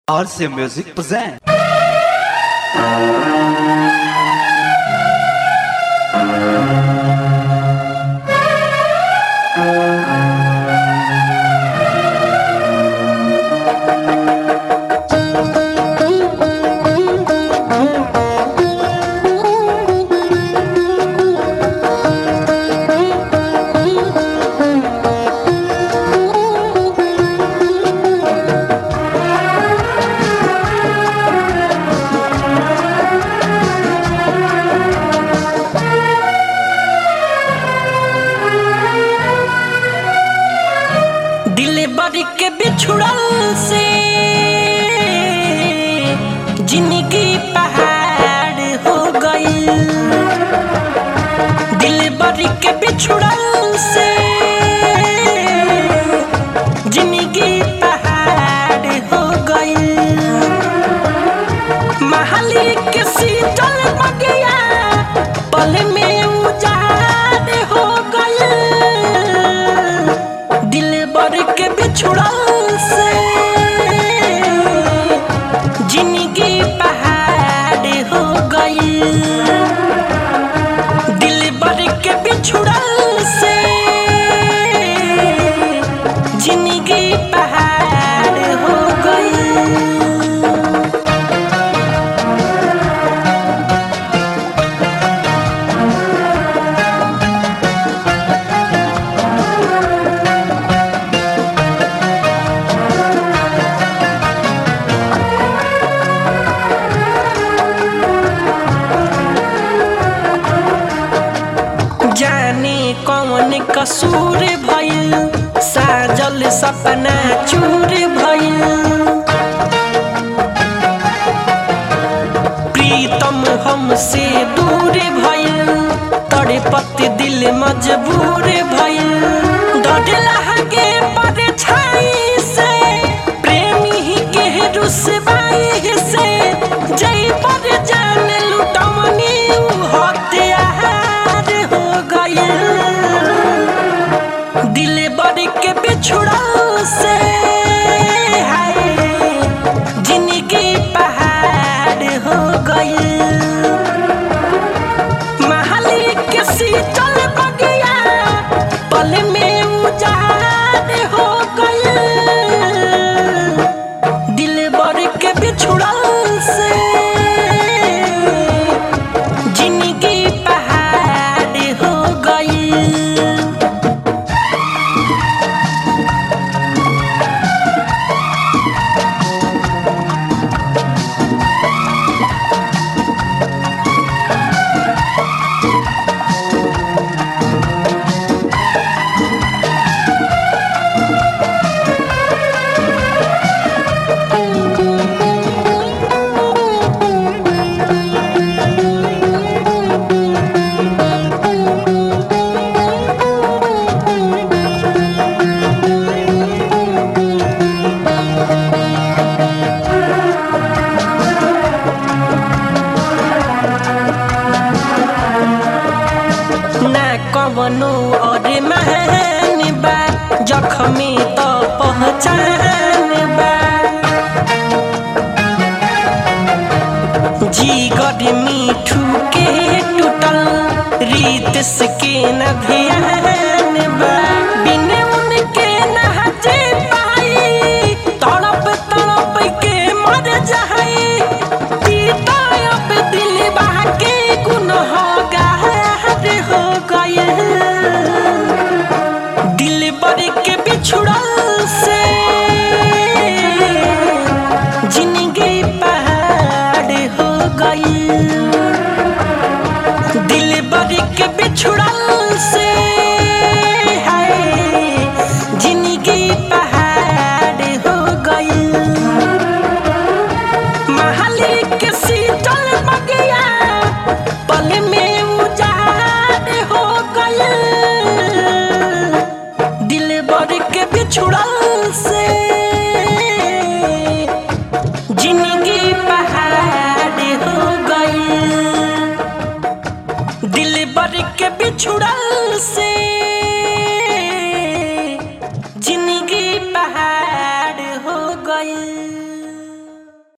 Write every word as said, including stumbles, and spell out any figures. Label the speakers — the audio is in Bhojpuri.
Speaker 1: R C Music present.
Speaker 2: दिल के बिछुड़ल से जिंदगी पहाड़ हो गई। दिल बड़ी के बिछुड़ल से जिंदगी पहाड़ हो गई। महली के शीतल बगिया पल में उजाड़ हो गई। दिल बड़ी के बिछुड़ल से जिंदगी पहाड़ हो गई। दिल बड़ी के बिछुड़ल से जिंदगी पहाड़ हो गई। जाने कौन कसूर भइल, साजल सपना चूर भइल। प्रीतम हमसे दूर भइल, तड़पत दिल मजबूर भइल। डर लगे परछाई से, प्रेमी के रुसवाई से। जई पर जान लुटमनी हत्यार हो गई। दिल बड़ के बिछुड़ल से हाय जिंदगी पहाड़ हो गई। महली के शीतल बगिया पल में उजाड़ हो गई। दिल बड़ के बिछुड़ल से जिंदगी पहाड़ हो गई। कवनो और महन बा, जख्मी तो पहचान बा। जीगर मीठू के टूटल, रीत के न ध्यान बा।